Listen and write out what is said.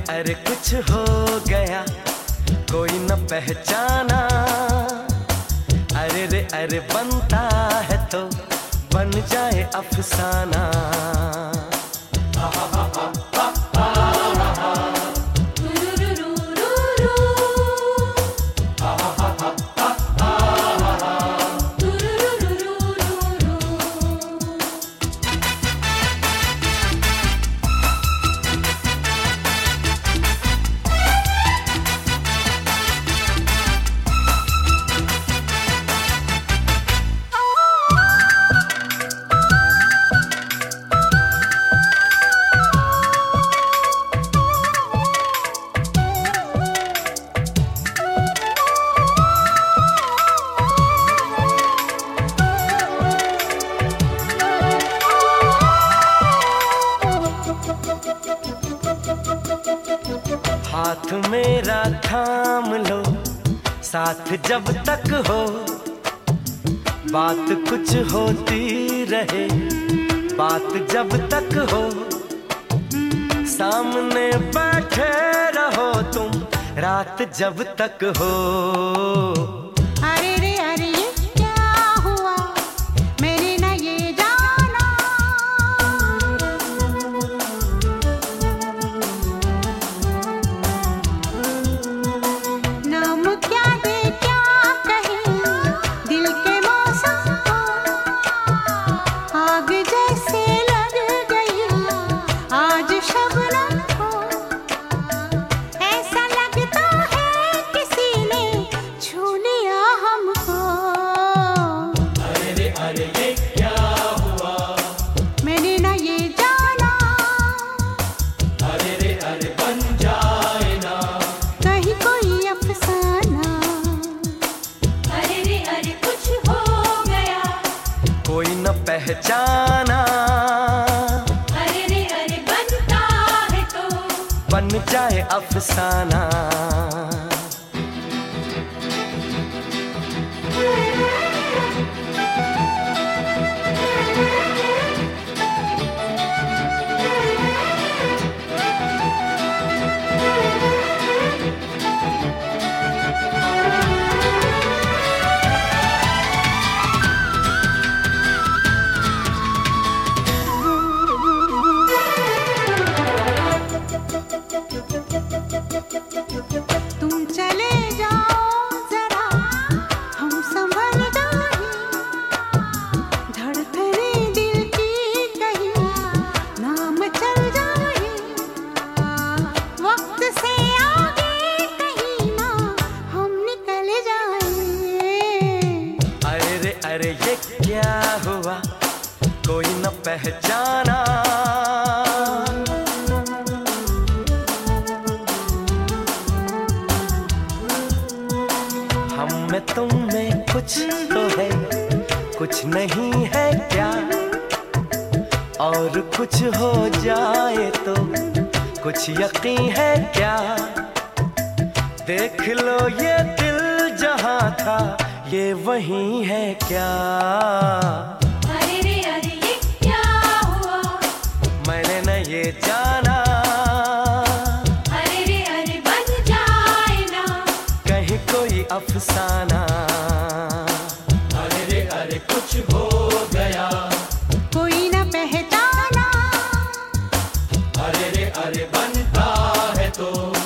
अरे कुछ हो गया कोई न पहचाना। अरे रे अरे बनता है तो बन जाए अफसाना। हाथ मेरा थाम लो साथ जब तक हो, बात कुछ होती रहे बात जब तक हो। सामने बैठे रहो तुम रात जब तक हो। अरे रे अरे ये क्या हुआ मैंने न ये जाना। नाम क्या दे क्या कहे दिल के मौसम को। आग जैसे लग गई आज शबनम को। ऐसा लगता है किसी ने छू लिया हमको। अरे ये क्या हुआ मैंने न ये जाना। अरे बन जाए ना कहीं कोई अफसाना। अरे कुछ हो गया कोई न पहचाना। अरे बनता है तो बन जाए अफसाना। तुम चले जाओ जरा हम संभल जाए। धड़कने दिल की कहीं नाम चल जाए। वक्त से आगे कहीं ना हम निकल जाए। अरे ये क्या हुआ कोई न पहचाना। हम में तुम में कुछ तो है कुछ नहीं है क्या। और कुछ हो जाए तो कुछ यकीन है क्या। देख लो ये दिल जहां था ये वही है क्या। अरे ये क्या हुआ मैंने न ये जाना। अरे बन जाए ना कहीं कोई अफसाना। अरे कुछ हो गया कोई न पहचाना। अरे बनता है तो